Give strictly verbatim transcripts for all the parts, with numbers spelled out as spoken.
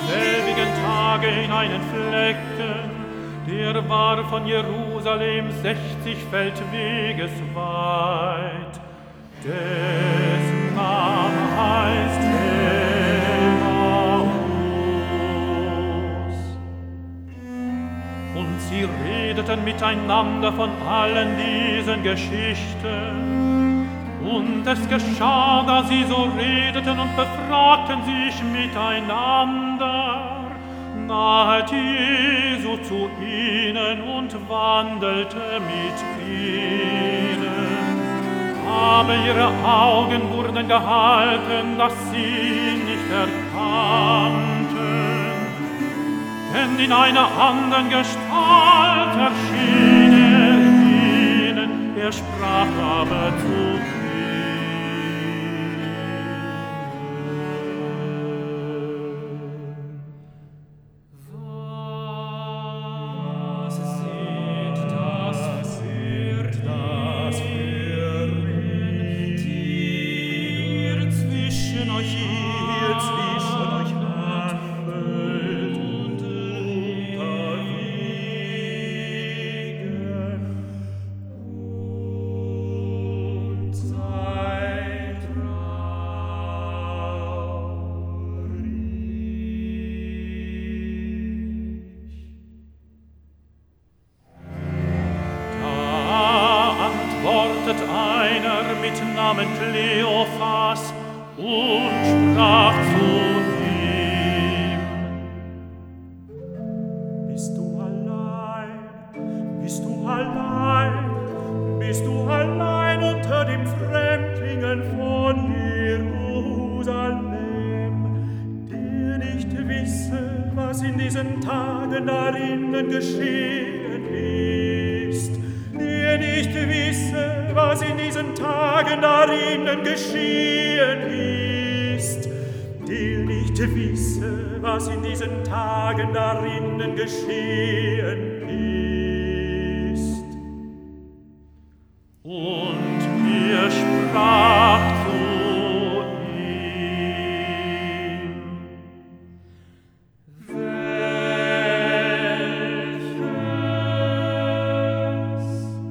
selbigen Tage in einen Flecken, der war von Jerusalem sechzig Feldweges weit. Dessen Name heißt Emmaus. Und sie redeten miteinander von allen diesen Geschichten. Und es geschah, da sie so redeten und befragten sich miteinander, nahet Jesu zu ihnen und wandelte mit ihnen. Aber ihre Augen wurden gehalten, dass sie nicht erkannten. Denn in einer anderen Gestalt erschien er ihnen, er sprach aber zu ihnen. Einer mit Namen Kleophas und sprach zu ihm: Bist du allein, bist du allein, bist du allein unter den Fremdlingen von Jerusalem, der nicht wisse, was in diesen Tagen darinnen geschehen ist, der nicht wisse, was in diesen Tagen darinnen geschehen ist, der nicht wisse, was in diesen Tagen darinnen geschehen ist. Und er sprach zu ihm: Welches?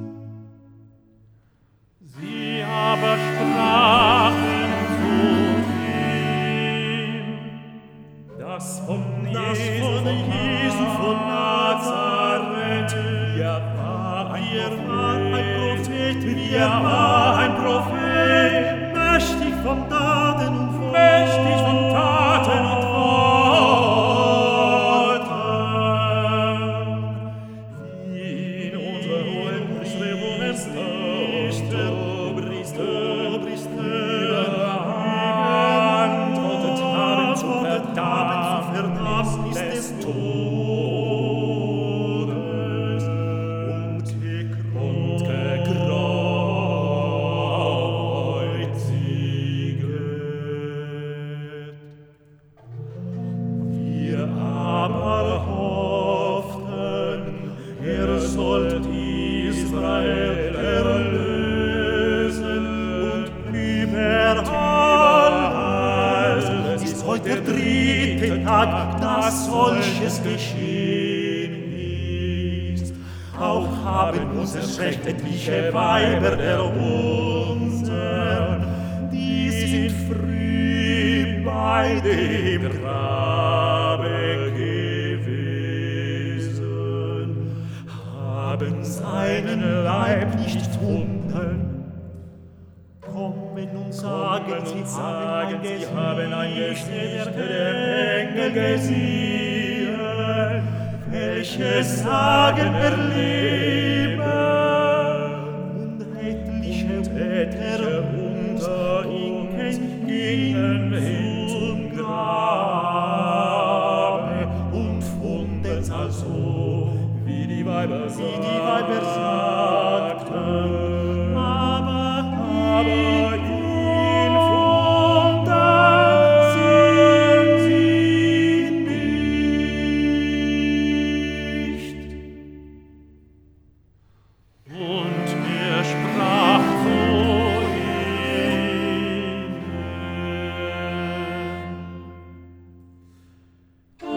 Sie aber sprachen zu ihm: Das von Jesu, Jesu von Nazareth, er war ein Prophet, er war ein Prophet, mächtig von Taten und Worten, mächtig von Taten und Worten, wie in unserer hohen Beschreibung es ist, der Obriste, überantwortet haben zu Verdammnis des Todes und gekreuziget. Wir aber hofften, er sollt Israel erlösen und überall. Es ist heute der dritte Tag, dass solches geschehen ist. Auch haben uns erschreckt etliche Weiber der unsern, die sind früh bei dem Grabe gewesen, haben seinen Leib nicht gefunden. Kommen und sagen, sie haben ein Gesicht der Engel gesehen, welche sagen erleben, und etliche Väter unter uns gingen zum Grabe und funden's also, wie die Weiber sagten. Aber ihn funden sie nicht. Und er sprach zu ihnen: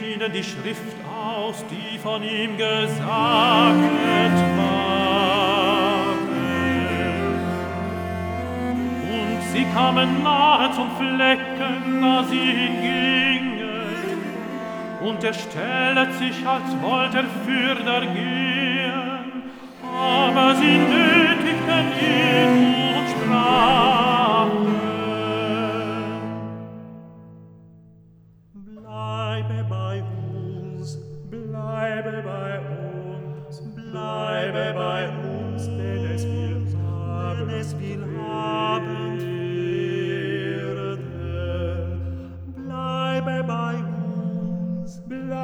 ihnen die Schrift aus, die von ihm gesagt war. Und sie kamen nahe zum Flecken, da sie hingingen, und er stellet sich, als wollte er fürder gehen, aber sie nötigten ihn und sprachen: Bleibe bei uns, bleibe bei uns, bleibe bei uns, denn es will haben, denn es will haben werden. Bleibe bei uns, bleibe